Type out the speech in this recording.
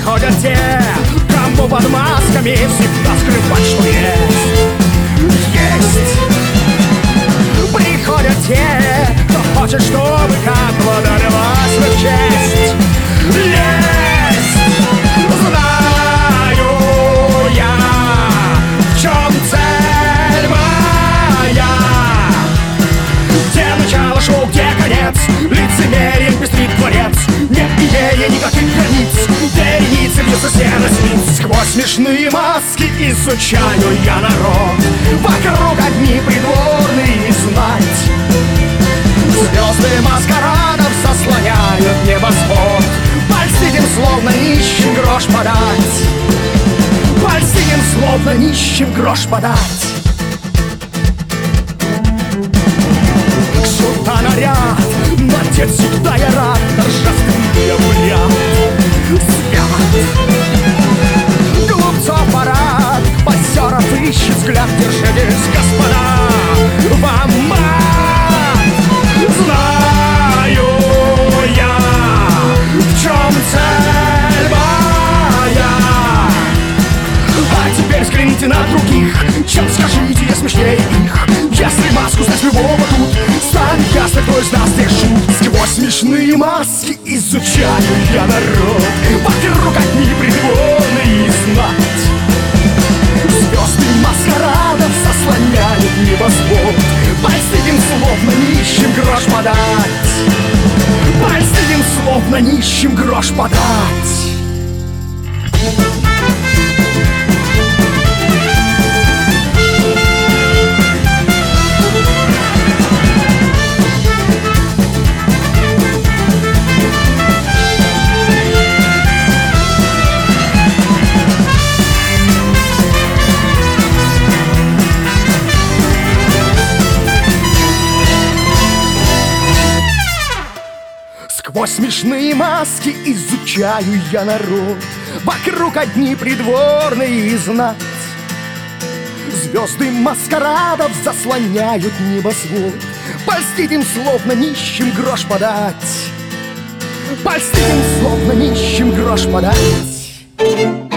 приходят те, кому под масками всегда скрывать, что есть. Приходят те, кто хочет, чтобы как водолилась в их честь. Есть! Знаю я, в чем цель моя. Где начало шоу, где конец, лицемерием пестрит дворец. Нет идеи никаких границ, вереницы бьются стены снится. Сквозь смешные маски изучаю я народ. Вокруг одни придворные знать. Звезды маскарадов заслоняют небосвод. Польстим, словно нищим грош подать. Польстим, словно нищим грош подать. К наряд, надет всегда я рад. Торжественный обряд свят. Глупцов парад, позеров ищет взгляд. Держитесь, господа, вам мат. Знаю я, в чем цель моя. А теперь взгляните на других. Чем скажите, я смешнее их. Если маску снять любого тут, станет ясно, кто из нас дышит. Сквозь смешные маски изучаю я народ. Вокруг одни придворные знать. Звезды маскарадов заслоняют небосвод. Польстим, словно нищим грош подать. Польстим, словно нищим грош подать. Сквозь смешные маски изучаю я народ. Вокруг одни придворные знать. Звезды маскарадов заслоняют небосвод. Польстить им, словно нищим грош подать. Польстить им, словно нищим грош подать.